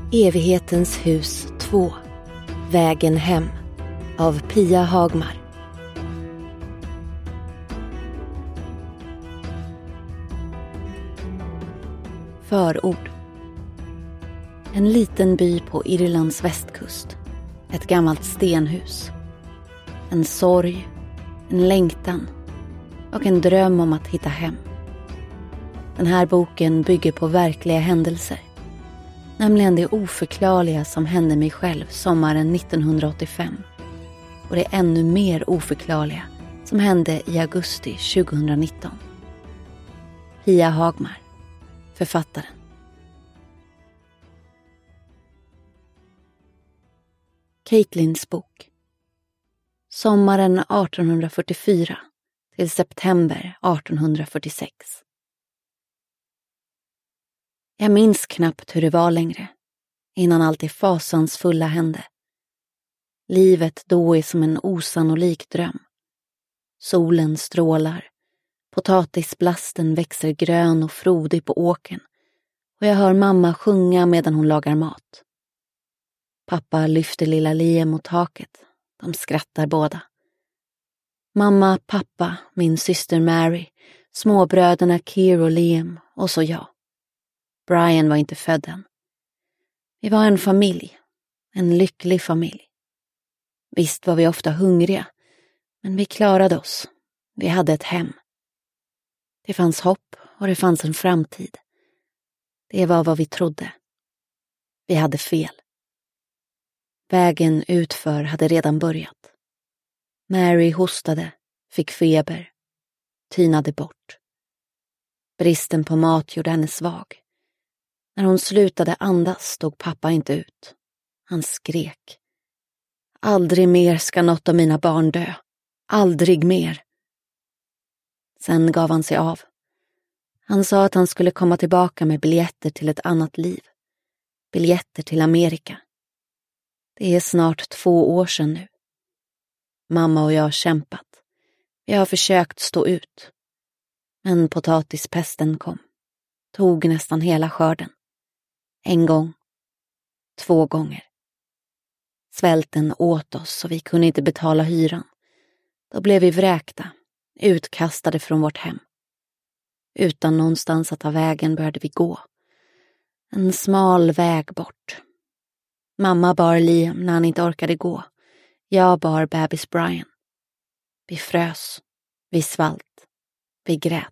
Evighetens hus 2. Vägen hem av Pia Hagmar. Förord. En liten by på Irlands västkust. Ett gammalt stenhus. En sorg, en längtan och en dröm om att hitta hem. Den här boken bygger på verkliga händelser. Nämligen det oförklarliga som hände mig själv sommaren 1985. Och det ännu mer oförklarliga som hände i augusti 2019. Pia Hagmar, författaren. Caitlyns bok. Sommaren 1844 till september 1846. Jag minns knappt hur det var längre, innan allt det fasansfulla hände. Livet då är som en osannolik dröm. Solen strålar, potatisblasten växer grön och frodig på åkern och jag hör mamma sjunga medan hon lagar mat. Pappa lyfter lilla Liam mot taket, de skrattar båda. Mamma, pappa, min syster Mary, småbröderna Keir och Liam och så jag. Brian var inte född än. Vi var en familj, en lycklig familj. Visst var vi ofta hungriga, men vi klarade oss. Vi hade ett hem. Det fanns hopp och det fanns en framtid. Det var vad vi trodde. Vi hade fel. Vägen utför hade redan börjat. Mary hostade, fick feber, tynade bort. Bristen på mat gjorde henne svag. När hon slutade andas stod pappa inte ut. Han skrek. Aldrig mer ska något av mina barn dö. Aldrig mer. Sen gav han sig av. Han sa att han skulle komma tillbaka med biljetter till ett annat liv. Biljetter till Amerika. Det är snart 2 år sedan nu. Mamma och jag har kämpat. Vi har försökt stå ut. Men potatispesten kom. Tog nästan hela skörden. 1 gång. 2 gånger. Svälten åt oss och vi kunde inte betala hyran. Då blev vi vräkta, utkastade från vårt hem. Utan någonstans att ta vägen började vi gå. En smal väg bort. Mamma bar Liam när han inte orkade gå. Jag bar bebis Brian. Vi frös. Vi svalt. Vi grät.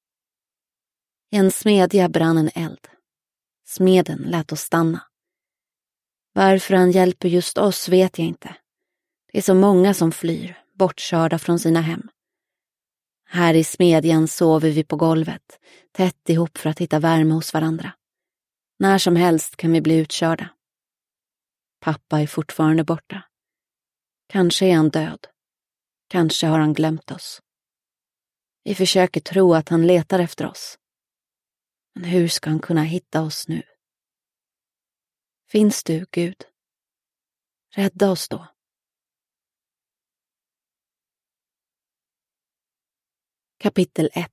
I en smedja brann en eld. Smeden lät oss stanna. Varför han hjälper just oss vet jag inte. Det är så många som flyr, bortkörda från sina hem. Här i smedjan sover vi på golvet, tätt ihop för att hitta värme hos varandra. När som helst kan vi bli utkörda. Pappa är fortfarande borta. Kanske är han död. Kanske har han glömt oss. Vi försöker tro att han letar efter oss. Men hur ska han kunna hitta oss nu? Finns du, Gud? Rädda oss då. Kapitel 1.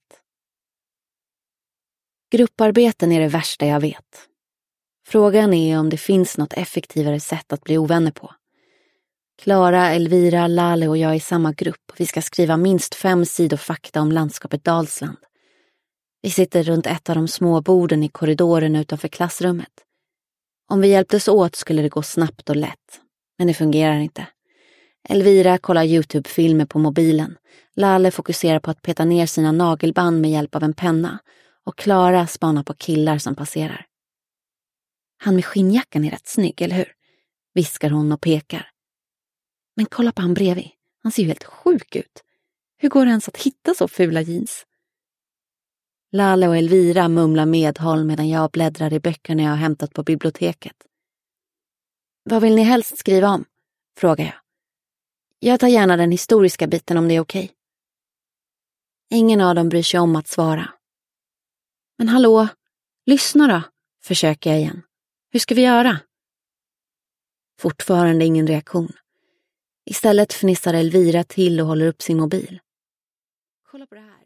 Grupparbeten är det värsta jag vet. Frågan är om det finns något effektivare sätt att bli ovänner på. Klara, Elvira, Lale och jag är i samma grupp. Vi ska skriva minst 5 sidor fakta om landskapet Dalsland. Vi sitter runt ett av de små borden i korridoren utanför klassrummet. Om vi hjälptes åt skulle det gå snabbt och lätt. Men det fungerar inte. Elvira kollar YouTube-filmer på mobilen. Lale fokuserar på att peta ner sina nagelband med hjälp av en penna. Och Klara spanar på killar som passerar. Han med skinnjackan är rätt snygg, eller hur? Viskar hon och pekar. Men kolla på han bredvid. Han ser ju helt sjuk ut. Hur går det ens att hitta så fula jeans? Lale och Elvira mumlar medhåll medan jag bläddrar i böckerna jag har hämtat på biblioteket. Vad vill ni helst skriva om? Frågar jag. Jag tar gärna den historiska biten om det är okej. Ingen av dem bryr sig om att svara. Men hallå, lyssna då, försöker jag igen. Hur ska vi göra? Fortfarande ingen reaktion. Istället fnissar Elvira till och håller upp sin mobil. Kolla på det här.